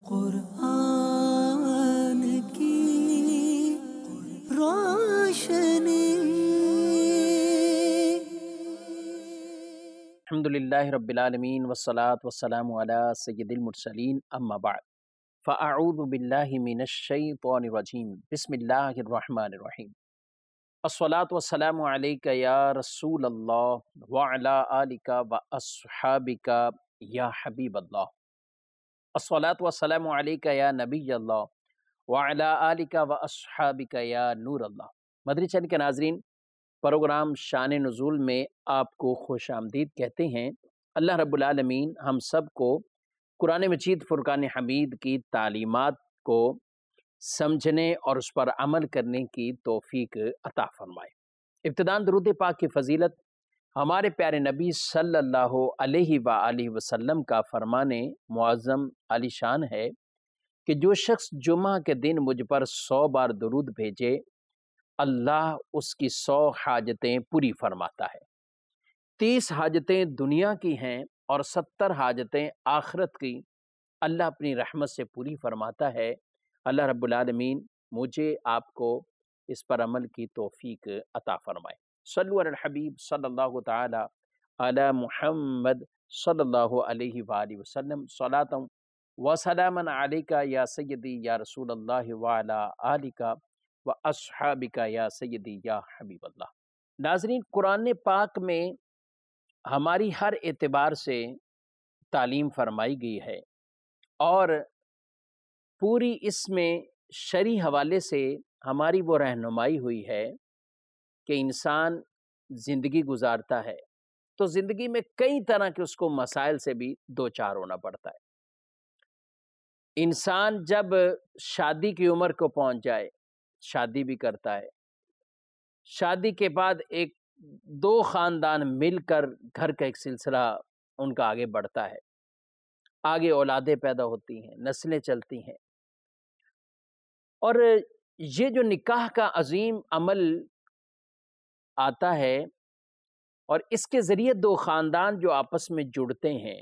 قرآن کی روشنی۔ الحمدللہ رب العالمین والصلاة والسلام علی سید المرسلین، اما بعد فاعوذ باللہ من الشیطان الرجیم، بسم اللہ الرحمن الرحیم۔ الصلاة والسلام علیک یا رسول اللہ وعلی آلک واصحابک یا حبیب اللہ۔ الصلاة والسلام علیک یا نبی اللہ وعلی آلک واصحابک یا نور اللہ۔ مدری چینل کے ناظرین، پروگرام شان نزول میں آپ کو خوش آمدید کہتے ہیں۔ اللہ رب العالمین ہم سب کو قرآن مجید فرقان حمید کی تعلیمات کو سمجھنے اور اس پر عمل کرنے کی توفیق عطا فرمائے۔ ابتداً درود پاک کی فضیلت ہمارے پیارے نبی صلی اللہ علیہ وآلہ وسلم کا فرمان معظم عالی شان ہے کہ جو شخص جمعہ کے دن مجھ پر 100 بار درود بھیجے، اللہ اس کی 100 حاجتیں پوری فرماتا ہے۔ 30 حاجتیں دنیا کی ہیں اور 70 حاجتیں آخرت کی اللہ اپنی رحمت سے پوری فرماتا ہے۔ اللہ رب العالمین مجھے آپ کو اس پر عمل کی توفیق عطا فرمائے۔ صلو علی الحبیب صلی اللہ تعالی علی محمد صلی اللہ علیہ وآلہ وسلم، صلاۃ و سلاما علیک یا سیدی یا رسول اللہ وعلی آلک واصحابک یا سیدی یا حبیب اللہ۔ ناظرین، قرآن پاک میں ہماری ہر اعتبار سے تعلیم فرمائی گئی ہے اور پوری اس میں شرعی حوالے سے ہماری وہ رہنمائی ہوئی ہے کہ انسان زندگی گزارتا ہے تو زندگی میں کئی طرح کے اس کو مسائل سے بھی دوچار ہونا پڑتا ہے۔ انسان جب شادی کی عمر کو پہنچ جائے، شادی بھی کرتا ہے۔ شادی کے بعد ایک دو خاندان مل کر گھر کا ایک سلسلہ ان کا آگے بڑھتا ہے، آگے اولادیں پیدا ہوتی ہیں، نسلیں چلتی ہیں، اور یہ جو نکاح کا عظیم عمل آتا ہے اور اس کے ذریعے دو خاندان جو آپس میں جڑتے ہیں،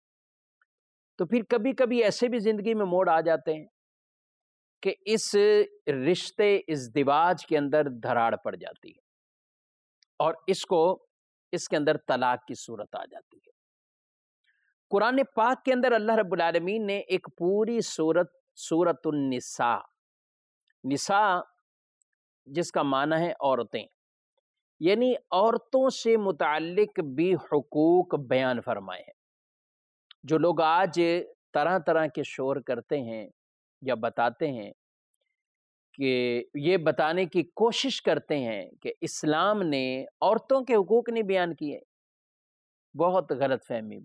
تو پھر کبھی کبھی ایسے بھی زندگی میں موڑ آ جاتے ہیں کہ اس رشتے ازدواج کے اندر دھراڑ پڑ جاتی ہے اور اس کے اندر طلاق کی صورت آ جاتی ہے۔ قرآن پاک کے اندر اللہ رب العالمین نے ایک پوری سورۃ النساء، نساء جس کا معنی ہے عورتیں، یعنی عورتوں سے متعلق بھی حقوق بیان فرمائے ہیں۔ جو لوگ آج طرح طرح کے شور کرتے ہیں یا بتاتے ہیں کہ یہ بتانے کی کوشش کرتے ہیں کہ اسلام نے عورتوں کے حقوق نہیں بیان کیے، بہت غلط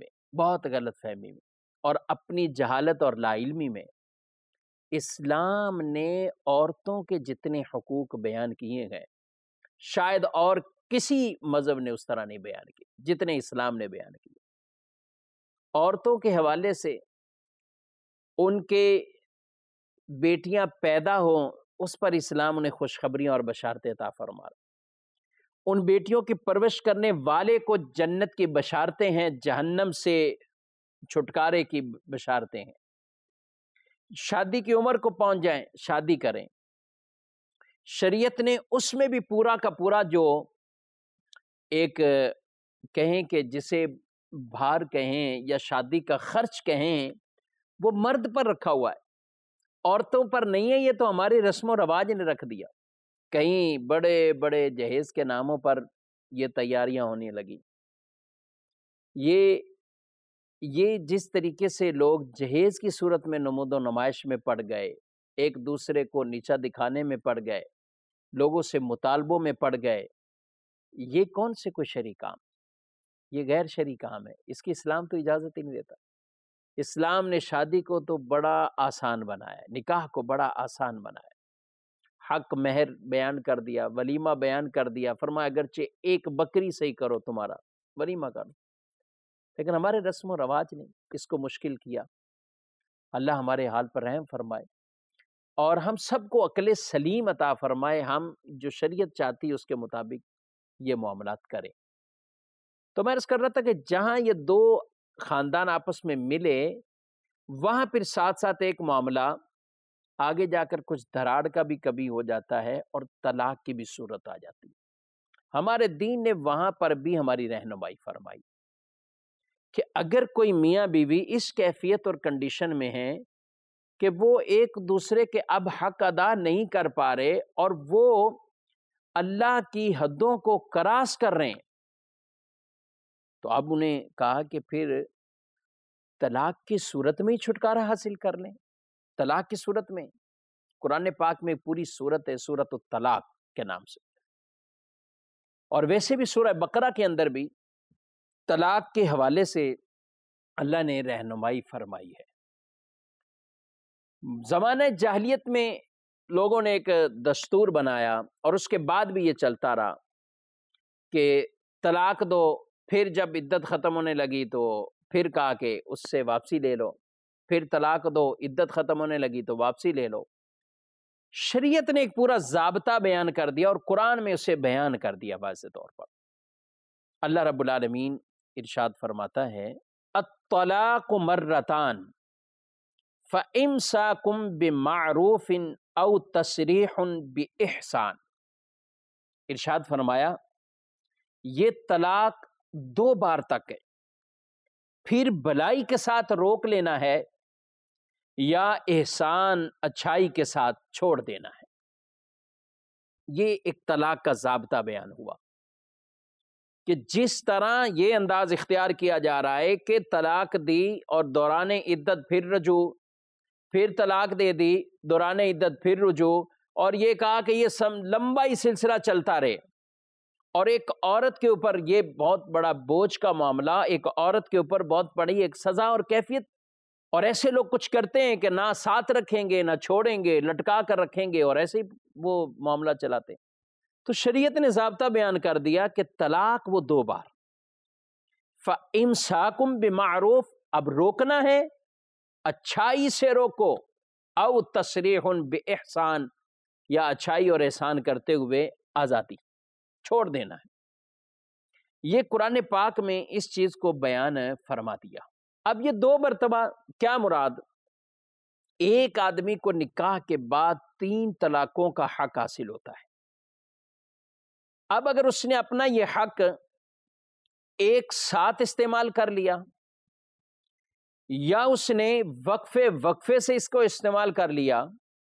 فہمی میں اور اپنی جہالت اور لا علمی میں اسلام نے عورتوں کے جتنے حقوق بیان کیے ہیں شاید اور کسی مذہب نے اس طرح نہیں بیان کیے جتنے اسلام نے بیان کیے۔ عورتوں کے حوالے سے ان کے بیٹیاں پیدا ہوں، اس پر اسلام انہیں خوشخبریاں اور بشارتیں عطا فرما رہا۔ ان بیٹیوں کی پرورش کرنے والے کو جنت کی بشارتیں ہیں، جہنم سے چھٹکارے کی بشارتیں ہیں۔ شادی کی عمر کو پہنچ جائیں، شادی کریں۔ شریعت نے اس میں بھی پورا کا پورا جو ایک کہیں کہ جسے بھار کہیں یا شادی کا خرچ کہیں، وہ مرد پر رکھا ہوا ہے، عورتوں پر نہیں ہے۔ یہ تو ہماری رسم و رواج نے رکھ دیا، کہیں بڑے بڑے جہیز کے ناموں پر یہ تیاریاں ہونے لگی۔ یہ جس طریقے سے لوگ جہیز کی صورت میں نمود و نمائش میں پڑ گئے، ایک دوسرے کو نیچا دکھانے میں پڑ گئے، لوگوں سے مطالبوں میں پڑ گئے، یہ کون سے کوئی شرعی کام؟ یہ غیر شرعی کام ہے، اس کی اسلام تو اجازت ہی نہیں دیتا۔ اسلام نے شادی کو تو بڑا آسان بنایا ہے، نکاح کو بڑا آسان بنایا ہے، حق مہر بیان کر دیا، ولیمہ بیان کر دیا، فرمایا اگرچہ ایک بکری سے ہی کرو تمہارا ولیمہ کرو، لیکن ہمارے رسم و رواج نے اس کو مشکل کیا۔ اللہ ہمارے حال پر رحم فرمائے اور ہم سب کو عقل سلیم عطا فرمائے، ہم جو شریعت چاہتی ہے اس کے مطابق یہ معاملات کریں۔ تو میں عرض کر رہا تھا کہ جہاں یہ دو خاندان آپس میں ملے، وہاں پھر ساتھ ساتھ ایک معاملہ آگے جا کر کچھ دراڑ کا بھی کبھی ہو جاتا ہے اور طلاق کی بھی صورت آ جاتی ہے۔ ہمارے دین نے وہاں پر بھی ہماری رہنمائی فرمائی کہ اگر کوئی میاں بیوی اس کیفیت اور کنڈیشن میں ہیں کہ وہ ایک دوسرے کے اب حق ادا نہیں کر پا رہے اور وہ اللہ کی حدوں کو کراس کر رہے ہیں، تو اب انہیں کہا کہ پھر طلاق کی صورت میں ہی چھٹکارا حاصل کر لیں۔ طلاق کی صورت میں قرآن پاک میں پوری صورت ہے سورۃ الطلاق کے نام سے، اور ویسے بھی سورہ بقرہ کے اندر بھی طلاق کے حوالے سے اللہ نے رہنمائی فرمائی ہے۔ زمانہ جاہلیت میں لوگوں نے ایک دستور بنایا اور اس کے بعد بھی یہ چلتا رہا کہ طلاق دو، پھر جب عدت ختم ہونے لگی تو پھر کہا کہ اس سے واپسی لے لو، پھر طلاق دو، عدت ختم ہونے لگی تو واپسی لے لو۔ شریعت نے ایک پورا ضابطہ بیان کر دیا اور قرآن میں اسے بیان کر دیا واضح طور پر۔ اللہ رب العالمین ارشاد فرماتا ہے الطلاق مرتان فَإِمْسَاكُمْ بِمَعْرُوفٍ أَوْ تَسْرِيحٌ بِإِحْسَان۔ ارشاد فرمایا یہ طلاق 2 بار تک ہے، پھر بھلائی کے ساتھ روک لینا ہے یا احسان اچھائی کے ساتھ چھوڑ دینا ہے۔ یہ ایک طلاق کا ضابطہ بیان ہوا کہ جس طرح یہ انداز اختیار کیا جا رہا ہے کہ طلاق دی اور دوران عدت پھر رجوع، پھر طلاق دے دی دوران عدت پھر رجوع، اور یہ کہا کہ یہ لمبا ہی سلسلہ چلتا رہے، اور ایک عورت کے اوپر یہ بہت بڑا بوجھ کا معاملہ، ایک عورت کے اوپر بہت بڑی ایک سزا اور کیفیت، اور ایسے لوگ کچھ کرتے ہیں کہ نہ ساتھ رکھیں گے نہ چھوڑیں گے، لٹکا کر رکھیں گے اور ایسے ہی وہ معاملہ چلاتے ہیں۔ تو شریعت نے ضابطہ بیان کر دیا کہ طلاق وہ 2 بار، فَإِمْسَاكُمْ بِمَعْرُوف، اب روکنا ہے اچھائی سے روکو، او تسریح بِإِحْسان، یا اچھائی اور احسان کرتے ہوئے آزادی، چھوڑ دینا ہے۔ یہ قرآن پاک میں اس چیز کو بیان فرما دیا۔ اب یہ 2 مرتبہ کیا مراد؟ ایک آدمی کو نکاح کے بعد 3 طلاقوں کا حق حاصل ہوتا ہے۔ اب اگر اس نے اپنا یہ حق ایک ساتھ استعمال کر لیا یا اس نے وقفے سے اس کو استعمال کر لیا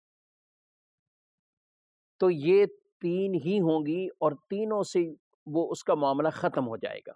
تو یہ 3 ہی ہوں گی اور تینوں سے وہ اس کا معاملہ ختم ہو جائے گا۔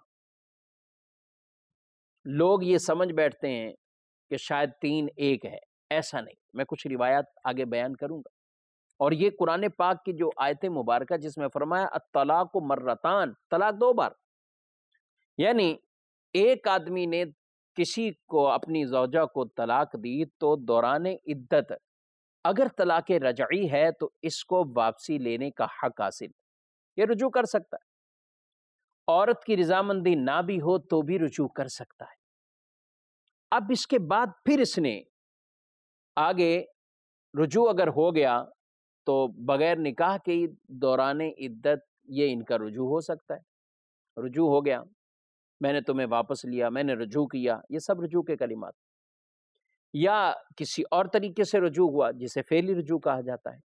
لوگ یہ سمجھ بیٹھتے ہیں کہ شاید 3 ایک ہے، ایسا نہیں، میں کچھ روایات آگے بیان کروں گا۔ اور یہ قرآن پاک کی جو آیت مبارکہ جس میں فرمایا الطلاق مرتان، طلاق 2 بار، یعنی ایک آدمی نے کسی کو اپنی زوجہ کو طلاق دی تو دوران عدت اگر طلاق رجعی ہے تو اس کو واپسی لینے کا حق حاصل، یہ رجوع کر سکتا ہے۔ عورت کی رضامندی نہ بھی ہو تو بھی رجوع کر سکتا ہے۔ اب اس کے بعد پھر اس نے آگے رجوع اگر ہو گیا تو بغیر نکاح کے دوران عدت یہ ان کا رجوع ہو سکتا ہے۔ رجوع ہو گیا، میں نے تمہیں واپس لیا، میں نے رجوع کیا، یہ سب رجوع کے کلمات۔ یا کسی اور طریقے سے رجوع ہوا جسے فعلی رجوع کہا جاتا ہے۔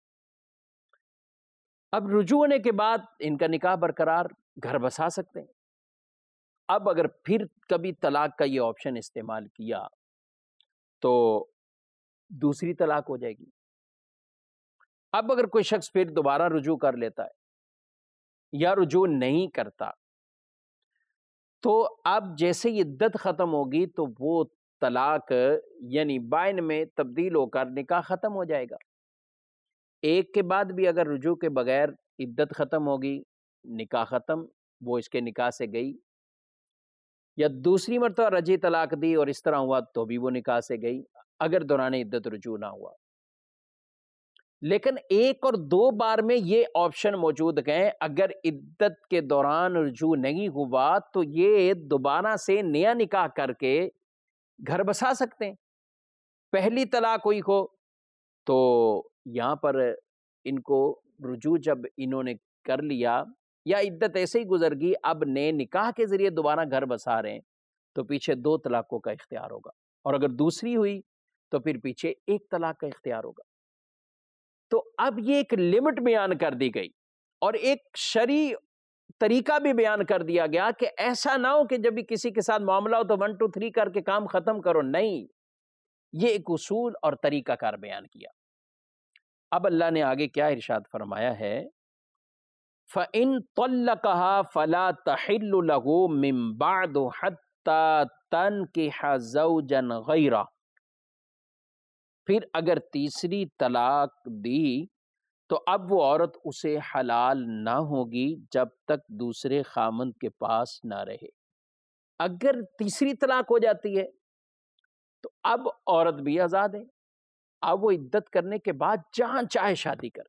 اب رجوع ہونے کے بعد ان کا نکاح برقرار، گھر بسا سکتے ہیں۔ اب اگر پھر کبھی طلاق کا یہ آپشن استعمال کیا تو دوسری طلاق ہو جائے گی۔ اب اگر کوئی شخص پھر دوبارہ رجوع کر لیتا ہے یا رجوع نہیں کرتا تو اب جیسے یہ عدت ختم ہوگی تو وہ طلاق یعنی بائن میں تبدیل ہو کر نکاح ختم ہو جائے گا۔ ایک کے بعد بھی اگر رجوع کے بغیر عدت ختم ہوگی، نکاح ختم، وہ اس کے نکاح سے گئی، یا دوسری مرتبہ رجعی طلاق دی اور اس طرح ہوا تو بھی وہ نکاح سے گئی اگر دوران عدت رجوع نہ ہوا۔ لیکن 1 اور 2 بار میں یہ آپشن موجود ہے، اگر عدت کے دوران رجوع نہیں ہوا تو یہ دوبارہ سے نیا نکاح کر کے گھر بسا سکتے ہیں۔ پہلی طلاق ہوئی ہو تو یہاں پر ان کو رجوع جب انہوں نے کر لیا یا عدت ایسے ہی گزر گئی، اب نئے نکاح کے ذریعے دوبارہ گھر بسا رہے ہیں تو پیچھے 2 طلاقوں کا اختیار ہوگا۔ اور اگر دوسری ہوئی تو پھر پیچھے ایک طلاق کا اختیار ہوگا۔ تو اب یہ ایک لمٹ بیان کر دی گئی اور ایک شرعی طریقہ بھی بیان کر دیا گیا کہ ایسا نہ ہو کہ جب بھی کسی کے ساتھ معاملہ ہو تو 1 2 3 کر کے کام ختم کرو، نہیں، یہ ایک اصول اور طریقہ کار بیان کیا۔ اب اللہ نے آگے کیا ارشاد فرمایا ہے، فَإِن طَلَّقَهَا فَلَا تَحِلُّ لَهُ مِن بَعْدُ حَتَّى تَنكِحَ زَوْجًا غَيْرَهُ، پھر اگر تیسری طلاق دی تو اب وہ عورت اسے حلال نہ ہوگی جب تک دوسرے خامند کے پاس نہ رہے۔ اگر تیسری طلاق ہو جاتی ہے تو اب عورت بھی آزاد ہے، اب وہ عدت کرنے کے بعد جہاں چاہے شادی کرے،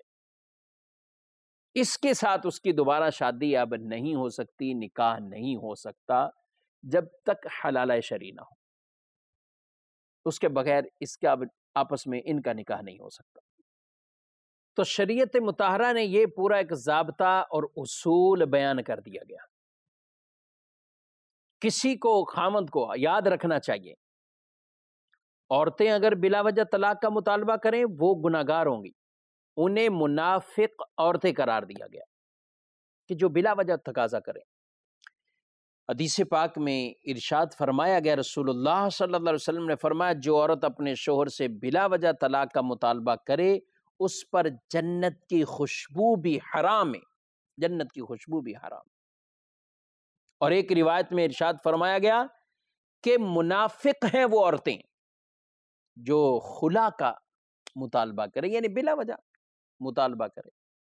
اس کے ساتھ اس کی دوبارہ شادی اب نہیں ہو سکتی، نکاح نہیں ہو سکتا جب تک حلالہ شرعی نہ ہو، اس کے بغیر اس کا آپس میں ان کا نکاح نہیں ہو سکتا۔ تو شریعت مطہرہ نے یہ پورا ایک ضابطہ اور اصول بیان کر دیا گیا۔ کسی کو خامند کو یاد رکھنا چاہیے، عورتیں اگر بلا وجہ طلاق کا مطالبہ کریں وہ گناہگار ہوں گی، انہیں منافق عورتیں قرار دیا گیا کہ جو بلا وجہ تقاضا کریں۔ حدیث پاک میں ارشاد فرمایا گیا، رسول اللہ صلی اللہ علیہ وسلم نے فرمایا، جو عورت اپنے شوہر سے بلا وجہ طلاق کا مطالبہ کرے اس پر جنت کی خوشبو بھی حرام ہے، جنت کی خوشبو بھی حرام۔ اور ایک روایت میں ارشاد فرمایا گیا کہ منافق ہیں وہ عورتیں جو خلا کا مطالبہ کرے، یعنی بلا وجہ مطالبہ کرے۔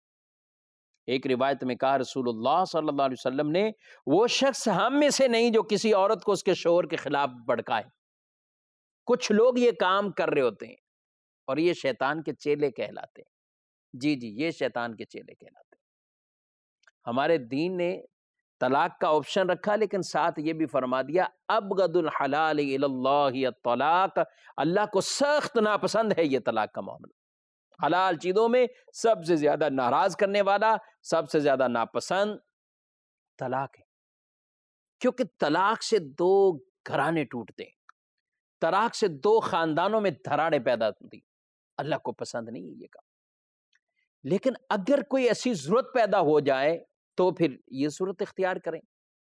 ایک روایت میں کہا رسول اللہ صلی اللہ علیہ وسلم نے، وہ شخص ہم میں سے نہیں جو کسی عورت کو اس کے شوہر کے خلاف بھڑکائے۔ کچھ لوگ یہ کام کر رہے ہوتے ہیں اور یہ شیطان کے چیلے کہلاتے ہیں، جی یہ شیطان کے چیلے کہلاتے ہیں۔ ہمارے دین نے طلاق کا آپشن رکھا لیکن ساتھ یہ بھی فرما دیا، ابغض الحلال الی اللہ الطلاق، اللہ کو سخت ناپسند ہے یہ طلاق کا معاملہ۔ حلال چیزوں میں سب سے زیادہ ناراض کرنے والا، سب سے زیادہ ناپسند طلاق ہے، کیونکہ طلاق سے 2 گھرانے ٹوٹتے ہیں، طلاق سے 2 خاندانوں میں دھراڑیں پیدا ہوتی، اللہ کو پسند نہیں ہے یہ کام۔ لیکن اگر کوئی ایسی ضرورت پیدا ہو جائے تو پھر یہ صورت اختیار کریں۔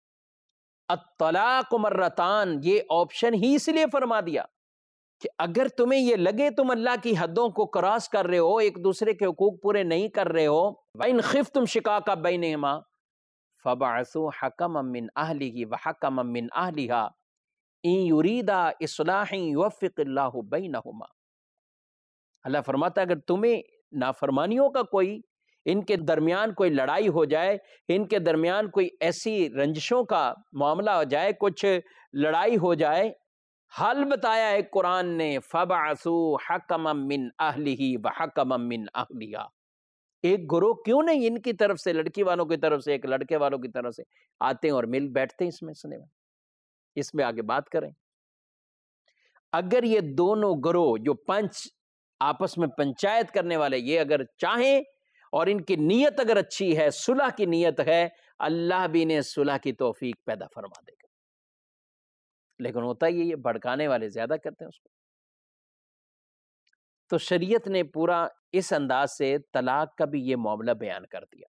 الطلاق مرتان، یہ آپشن ہی اس لیے فرما دیا کہ اگر تمہیں یہ لگے تم اللہ کی حدوں کو کراس کر رہے ہو، ایک دوسرے کے حقوق پورے نہیں کر رہے ہو، وَإِنْ خِفْتُمْ شِقَاقَ بَيْنِهِمَا فَبَعَثُوا حَكَمًا مِّنْ أَهْلِهِ وَحَكَمًا مِّنْ أَهْلِهَا إِن يُرِيدَا إِصْلَاحًا يُوَفِّقِ اللَّهُ بَيْنَهُمَا۔ اللہ فرماتا ہے اگر تمہیں نافرمانیوں کا کوئی، ان کے درمیان کوئی لڑائی ہو جائے، ان کے درمیان کوئی ایسی رنجشوں کا معاملہ ہو جائے، کچھ لڑائی ہو جائے، حل بتایا ہے قرآن نے، فَبَعَثُوا حَكَمًا مِّنْ أَهْلِهِ وَحَكَمًا مِّنْ أَهْلِهَا، ایک گروہ کیوں نہیں ان کی طرف سے، لڑکی والوں کی طرف سے، ایک لڑکے والوں کی طرف سے آتے ہیں اور مل بیٹھتے ہیں اس مسئلے میں، اس میں آگے بات کریں۔ اگر یہ دونوں گروہ جو پنچ آپس میں پنچایت کرنے والے، یہ اگر چاہیں اور ان کی نیت اگر اچھی ہے، صلح کی نیت ہے، اللہ بھی انہیں صلح کی توفیق پیدا فرما دے گا۔ لیکن ہوتا یہ بھڑکانے والے زیادہ کرتے ہیں اس کو۔ تو شریعت نے پورا اس انداز سے طلاق کا بھی یہ معاملہ بیان کر دیا۔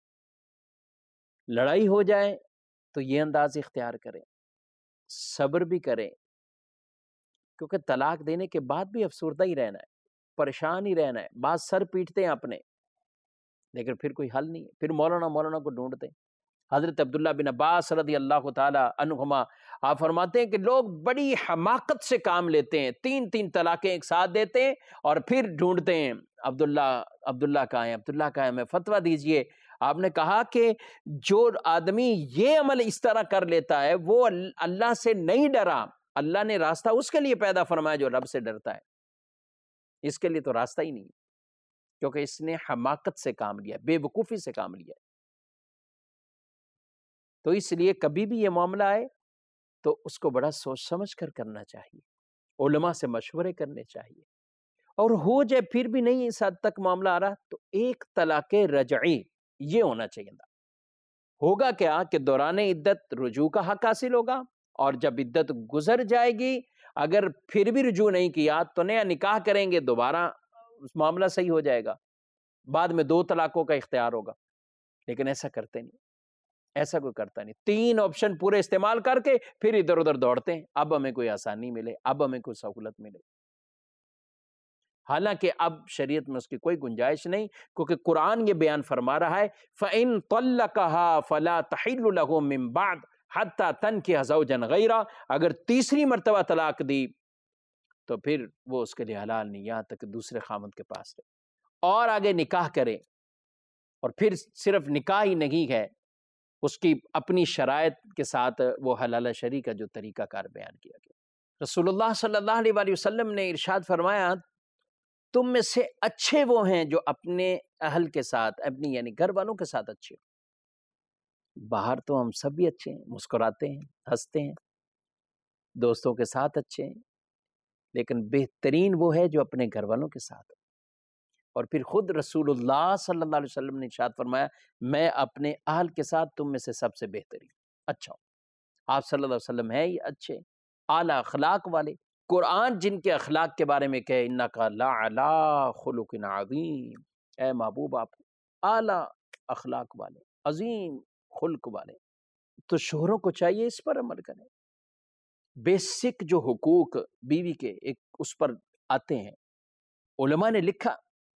لڑائی ہو جائے تو یہ انداز اختیار کریں، صبر بھی کریں، کیونکہ طلاق دینے کے بعد بھی افسردہ ہی رہنا ہے، پریشان ہی رہنا ہے، بعض سر پیٹتے ہیں اپنے، لیکن پھر کوئی حل نہیں ہے، پھر مولانا کو ڈھونڈتے ہیں۔ حضرت عبداللہ بن عباس رضی اللہ تعالی عنہما آپ فرماتے ہیں کہ لوگ بڑی حماقت سے کام لیتے ہیں، 3 طلاقیں ایک ساتھ دیتے ہیں اور پھر ڈھونڈتے ہیں عبداللہ کہاں ہیں، عبداللہ کہاں ہیں، میں فتویٰ دیجئے۔ آپ نے کہا کہ جو آدمی یہ عمل اس طرح کر لیتا ہے وہ اللہ سے نہیں ڈرا، اللہ نے راستہ اس کے لیے پیدا فرمایا جو رب سے ڈرتا ہے، اس کے لیے تو راستہ ہی نہیں، کیونکہ اس نے حماقت سے کام لیا، بے وقوفی سے کام لیا۔ تو اس لیے کبھی بھی یہ معاملہ آئے تو اس کو بڑا سوچ سمجھ کر کرنا چاہیے، علماء سے مشورے کرنے چاہیے، اور ہو جائے پھر بھی نہیں اس حد تک معاملہ آ رہا تو ایک طلاق رجعی یہ ہونا چاہیے تھا۔ ہوگا کیا کہ دوران عدت رجوع کا حق حاصل ہوگا، اور جب عدت گزر جائے گی اگر پھر بھی رجوع نہیں کیا تو نیا نکاح کریں گے، دوبارہ معاملہ صحیح ہو جائے گا، بعد میں 2 طلاقوں کا اختیار ہوگا. لیکن ایسا کرتے نہیں، ایسا کوئی کرتا نہیں. 3 آپشن پورے استعمال کر کے پھر ادھر ادھر دوڑتے ہیں، اب ہمیں کوئی آسانی ملے، اب ہمیں کوئی سہولت ملے. حالانکہ اب شریعت میں اس کی کوئی گنجائش نہیں، کیونکہ قرآن یہ بیان فرما رہا ہے فَإِن طَلَّقَهَا فَلَا تَحِلُّ لَهُ مِن بَعْدُ حَتَّى تَنكِحَ زَوْجًا غَيْرَهُ. اگر تیسری مرتبہ طلاق دی تو پھر وہ اس کے لیے حلال نہیں یہاں تک کہ دوسرے خامند کے پاس رہے اور آگے نکاح کرے. اور پھر صرف نکاح ہی نہیں ہے، اس کی اپنی شرائط کے ساتھ وہ حلال شرعی کا جو طریقہ کار بیان کیا گیا. رسول اللہ صلی اللہ علیہ وآلہ وسلم نے ارشاد فرمایا تم میں سے اچھے وہ ہیں جو اپنے اہل کے ساتھ، اپنی یعنی گھر والوں کے ساتھ اچھے ہوں. باہر تو ہم سب بھی اچھے ہیں، مسکراتے ہیں، ہنستے ہیں، دوستوں کے ساتھ اچھے ہیں، لیکن بہترین وہ ہے جو اپنے گھر والوں کے ساتھ. اور پھر خود رسول اللہ صلی اللہ علیہ وسلم نے ارشاد فرمایا میں اپنے اہل کے ساتھ تم میں سے سب سے بہترین اچھا ہوں. آپ صلی اللہ علیہ وسلم ہیں یہ اچھے اعلیٰ اخلاق والے. قرآن جن کے اخلاق کے بارے میں کہے انک لعلی خلق عظیم، اے محبوب آپ اعلیٰ اخلاق والے، عظیم خلق والے. تو شوہروں کو چاہیے اس پر عمل کریں. بیسک جو حقوق بیوی کے ایک اس پر آتے ہیں. علماء نے لکھا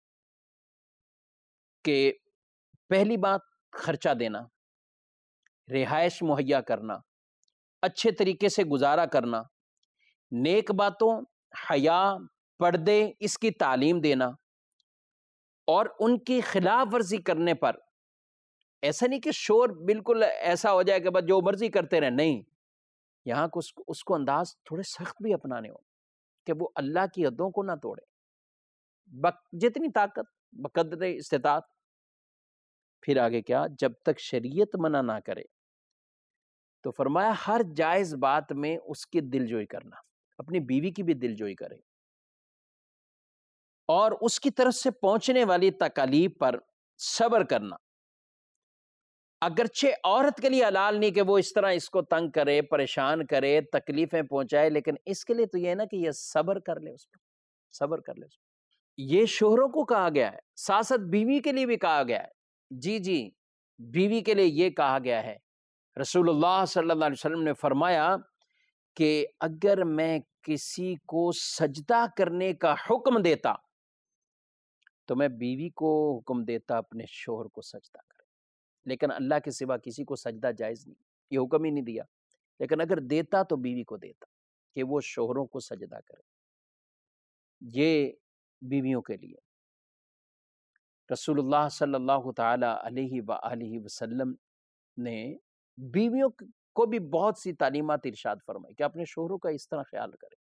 کہ پہلی بات خرچہ دینا، رہائش مہیا کرنا، اچھے طریقے سے گزارا کرنا، نیک باتوں، حیا، پردے اس کی تعلیم دینا، اور ان کی خلاف ورزی کرنے پر ایسا نہیں کہ شور بالکل ایسا ہو جائے کہ بس جو مرضی کرتے رہے، نہیں، یہاں کو اس کو انداز تھوڑے سخت بھی اپنانے ہو کہ وہ اللہ کی حدوں کو نہ توڑے، جتنی طاقت بقدر استطاعت. پھر آگے کیا، جب تک شریعت منع نہ کرے تو فرمایا ہر جائز بات میں اس کی دلجوئی کرنا، اپنی بیوی کی بھی دلجوئی کرے، اور اس کی طرف سے پہنچنے والی تکالیف پر صبر کرنا. اگرچہ عورت کے لیے حلال نہیں کہ وہ اس طرح اس کو تنگ کرے، پریشان کرے، تکلیفیں پہنچائے، لیکن اس کے لیے تو یہ ہے نا کہ یہ صبر کر لے، اس پر صبر کر لے. یہ شوہروں کو کہا گیا ہے، ساتھ ساتھ بیوی کے لیے بھی کہا گیا ہے. جی بیوی کے لیے یہ کہا گیا ہے. رسول اللہ صلی اللہ علیہ وسلم نے فرمایا کہ اگر میں کسی کو سجدہ کرنے کا حکم دیتا تو میں بیوی کو حکم دیتا اپنے شوہر کو سجدہ کرے، لیکن اللہ کے سوا کسی کو سجدہ جائز نہیں، یہ حکم ہی نہیں دیا. لیکن اگر دیتا تو بیوی کو دیتا کہ وہ شوہروں کو سجدہ کرے. یہ بیویوں کے لیے رسول اللہ صلی اللہ تعالی علیہ وآلہ وسلم نے بیویوں کو بھی بہت سی تعلیمات ارشاد فرمائی کہ اپنے شوہروں کا اس طرح خیال کرے.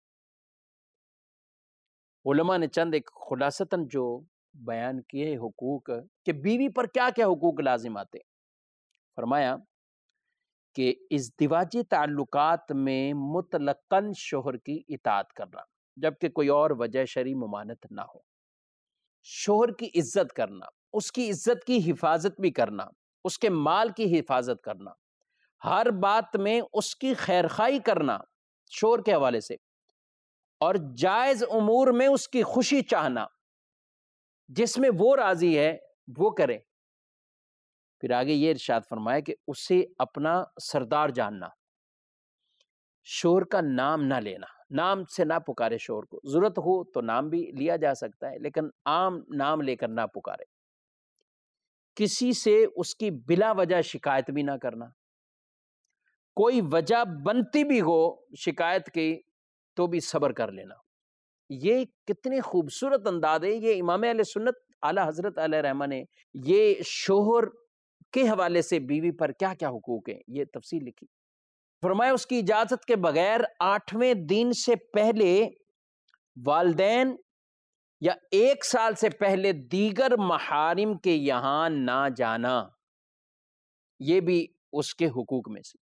علماء نے چند ایک خلاصتاً جو بیان کیے حقوق کہ بیوی پر کیا کیا حقوق لازم آتے. فرمایا کہ ازدواجی تعلقات میں مطلقاً شوہر کی اطاعت کرنا جبکہ کوئی اور وجہ شرعی ممانعت نہ ہو، شوہر کی عزت کرنا، اس کی عزت کی حفاظت بھی کرنا، اس کے مال کی حفاظت کرنا، ہر بات میں اس کی خیرخواہی کرنا شوہر کے حوالے سے، اور جائز امور میں اس کی خوشی چاہنا، جس میں وہ راضی ہے وہ کرے. پھر آگے یہ ارشاد فرمایا کہ اسے اپنا سردار جاننا، شوہر کا نام نہ لینا، نام سے نہ پکارے شوہر کو، ضرورت ہو تو نام بھی لیا جا سکتا ہے لیکن عام نام لے کر نہ پکارے. کسی سے اس کی بلا وجہ شکایت بھی نہ کرنا، کوئی وجہ بنتی بھی ہو شکایت کی تو بھی صبر کر لینا. یہ کتنے خوبصورت انداز ہے. یہ امام اہل سنت اعلیٰ حضرت علیہ رحمہ نے یہ شوہر کے حوالے سے بیوی پر کیا کیا حقوق ہیں یہ تفصیل لکھی. فرمایا اس کی اجازت کے بغیر 8ویں دن سے پہلے والدین یا 1 سال سے پہلے دیگر محارم کے یہاں نہ جانا، یہ بھی اس کے حقوق میں سے.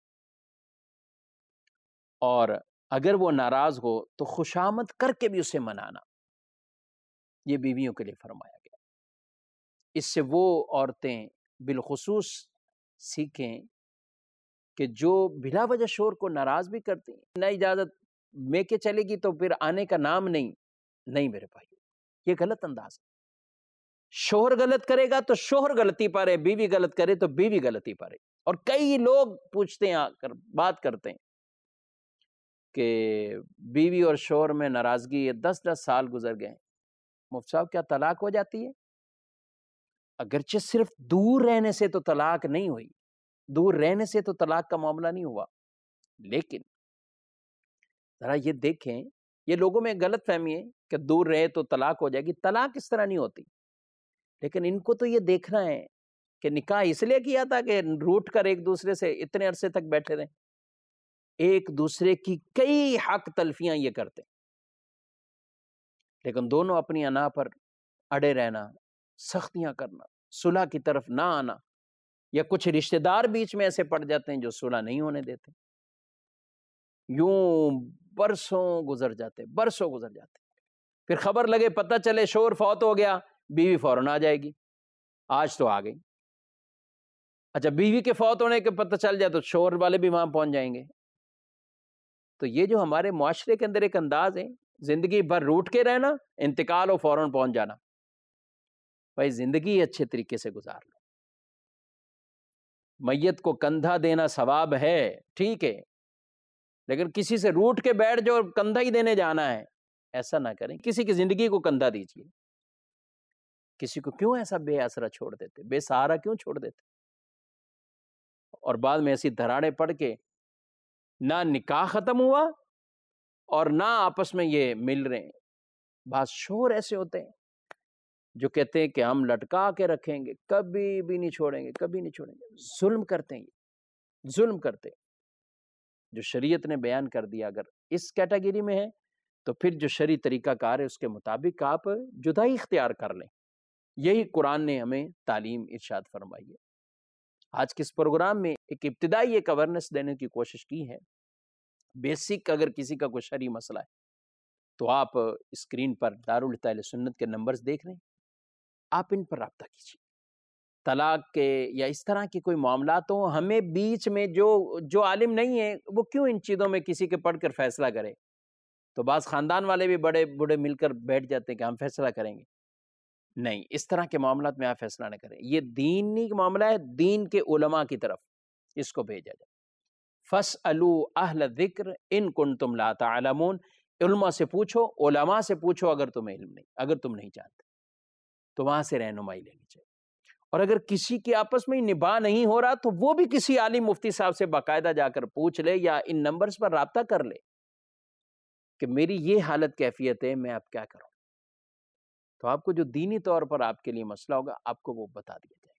اور اگر وہ ناراض ہو تو خوشامد کر کے بھی اسے منانا، یہ بیویوں کے لیے فرمایا گیا. اس سے وہ عورتیں بالخصوص سیکھیں کہ جو بلا وجہ شوہر کو ناراض بھی کرتی ہیں، نہ اجازت میں کے چلے گی تو پھر آنے کا نام نہیں میرے بھائی، یہ غلط انداز ہے۔ شوہر غلط کرے گا تو شوہر غلطی پر ہے، بیوی غلط کرے تو بیوی غلطی پر ہے۔ اور کئی لوگ پوچھتے ہیں، آ کر بات کرتے ہیں کہ بیوی اور شوہر میں ناراضگی ہے، 10 سال گزر گئے، مفتی صاحب کیا طلاق ہو جاتی ہے؟ اگرچہ صرف دور رہنے سے تو طلاق نہیں ہوئی، دور رہنے سے تو طلاق کا معاملہ نہیں ہوا، لیکن ذرا یہ دیکھیں، یہ لوگوں میں غلط فہمی ہے کہ دور رہے تو طلاق ہو جائے گی۔ طلاق اس طرح نہیں ہوتی، لیکن ان کو تو یہ دیکھنا ہے کہ نکاح اس لیے کیا تھا کہ روٹ کر ایک دوسرے سے اتنے عرصے تک بیٹھے رہیں، ایک دوسرے کی کئی حق تلفیاں یہ کرتے ہیں، لیکن دونوں اپنی انا پر اڑے رہنا، سختیاں کرنا، صلح کی طرف نہ آنا، یا کچھ رشتہ دار بیچ میں ایسے پڑ جاتے ہیں جو صلح نہیں ہونے دیتے، یوں برسوں گزر جاتے، پھر خبر لگے، پتہ چلے شوہر فوت ہو گیا، بیوی فوراً آ جائے گی، آج تو آ گئی۔ اچھا، بیوی کے فوت ہونے کے پتہ چل جائے تو شوہر والے بھی وہاں پہنچ جائیں گے۔ تو یہ جو ہمارے معاشرے کے اندر ایک انداز ہے، زندگی بھر روٹ کے رہنا، انتقال ہو فوراً پہنچ جانا۔ بھائی زندگی اچھے طریقے سے گزار لو، میت کو کندھا دینا ثواب ہے، ٹھیک ہے، لیکن کسی سے روٹ کے بیٹھ جو کندھا ہی دینے جانا ہے، ایسا نہ کریں۔ کسی کی زندگی کو کندھا دیجیے، کسی کو کیوں ایسا بے آسرا چھوڑ دیتے، بے سہارا کیوں چھوڑ دیتے، اور بعد میں ایسی دھراڑیں پڑ کے نہ نکاح ختم ہوا اور نہ آپس میں یہ مل رہے ہیں۔ بعض شوہر ایسے ہوتے ہیں جو کہتے ہیں کہ ہم لٹکا کے رکھیں گے، کبھی بھی نہیں چھوڑیں گے، کبھی نہیں چھوڑیں گے۔ ظلم کرتے ہیں، یہ ظلم کرتے ہیں۔ جو شریعت نے بیان کر دیا اگر اس کیٹیگری میں ہے تو پھر جو شرعی طریقہ کار ہے اس کے مطابق آپ جدائی اختیار کر لیں۔ یہی قرآن نے ہمیں تعلیم ارشاد فرمائی ہے۔ آج کے اس پروگرام میں ایک ابتدائی ایک اویرنس دینے کی کوشش کی ہے۔ بیسک اگر کسی کا کوئی شرعی مسئلہ ہے تو آپ اسکرین پر دارالفتہ اہل سنت کے نمبرز دیکھ رہے ہیں، آپ ان پر رابطہ کیجیے۔ طلاق کے یا اس طرح کی کوئی معاملات ہوں، ہمیں بیچ میں جو عالم نہیں ہے وہ کیوں ان چیزوں میں کسی کے پڑھ کر فیصلہ کرے؟ تو بعض خاندان والے بھی بڑے بوڑھے مل کر بیٹھ جاتے ہیں کہ ہم فیصلہ کریں گے۔ نہیں، اس طرح کے معاملات میں آپ فیصلہ نہ کریں، یہ دینی معاملہ ہے، دین کے علماء کی طرف اس کو بھیجا جائے۔ فَاسْأَلُوا أَهْلَ الذِّكْرِ إِن كُنتُمْ لَا تَعْلَمُونَ، علماء سے پوچھو، علماء سے پوچھو اگر تمہیں علم نہیں، اگر تم نہیں جانتے تو وہاں سے رہنمائی لینی چاہیے۔ اور اگر کسی کی آپس میں نباہ نہیں ہو رہا تو وہ بھی کسی عالم مفتی صاحب سے باقاعدہ جا کر پوچھ لے یا ان نمبرز پر رابطہ کر لے کہ میری یہ حالت کیفیت ہے، میں اب کیا کروں، تو آپ کو جو دینی طور پر آپ کے لیے مسئلہ ہوگا آپ کو وہ بتا دیا جائے گا۔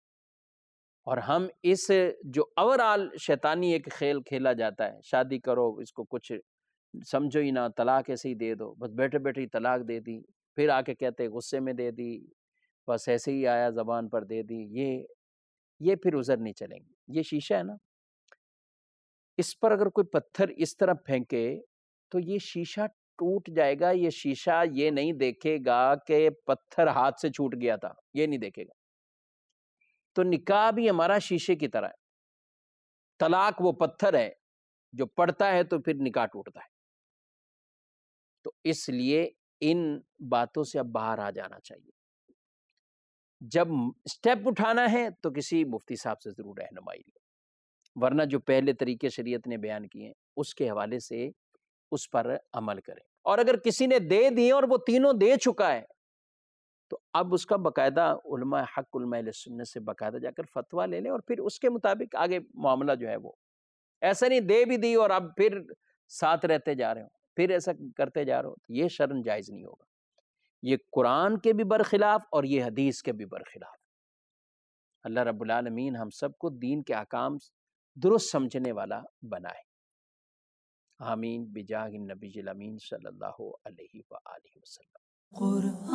اور ہم اس جو اوورآل شیطانی ایک کھیل کھیلا جاتا ہے، شادی کرو، اس کو کچھ سمجھو ہی نہ، طلاق ایسے ہی دے دو، بس بیٹھے بیٹھے ہی طلاق دے دی، پھر آ کے کہتے غصے میں دے دی، بس ایسے ہی آیا زبان پر دے دی، یہ پھر عذر نہیں چلیں گے۔ یہ شیشہ ہے نا، اس پر اگر کوئی پتھر اس طرح پھینکے تو یہ شیشہ ٹوٹ جائے گا۔ یہ شیشہ یہ نہیں دیکھے گا کہ پتھر ہاتھ سے چھوٹ گیا تھا، یہ نہیں دیکھے گا۔ تو نکاح بھی ہمارا شیشے کی طرح ہے، طلاق وہ پتھر ہے جو پڑتا ہے تو پھر نکاح ٹوٹتا ہے۔ تو اس لیے ان باتوں سے اب باہر آ جانا چاہیے۔ جب سٹیپ اٹھانا ہے تو کسی مفتی صاحب سے ضرور رہنمائی لیں، ورنہ جو پہلے طریقے شریعت نے بیان کیے ہیں اس کے حوالے سے اس پر عمل کریں۔ اور اگر کسی نے دے دی اور وہ تینوں دے چکا ہے تو اب اس کا باقاعدہ علماء حق، علماء اہل سنت سے باقاعدہ جا کر فتویٰ لے لیں اور پھر اس کے مطابق آگے معاملہ جو ہے وہ، ایسا نہیں دے بھی دی اور اب پھر ساتھ رہتے جا رہے ہوں، پھر ایسا کرتے جا رہے ہو، یہ شرعاً جائز نہیں ہوگا۔ یہ قرآن کے بھی برخلاف اور یہ حدیث کے بھی برخلاف۔ اللہ رب العالمین ہم سب کو دین کے احکام درست سمجھنے والا بنائے، آمین، بجاہ النبی الامین صلی اللہ علیہ وآلہ وسلم۔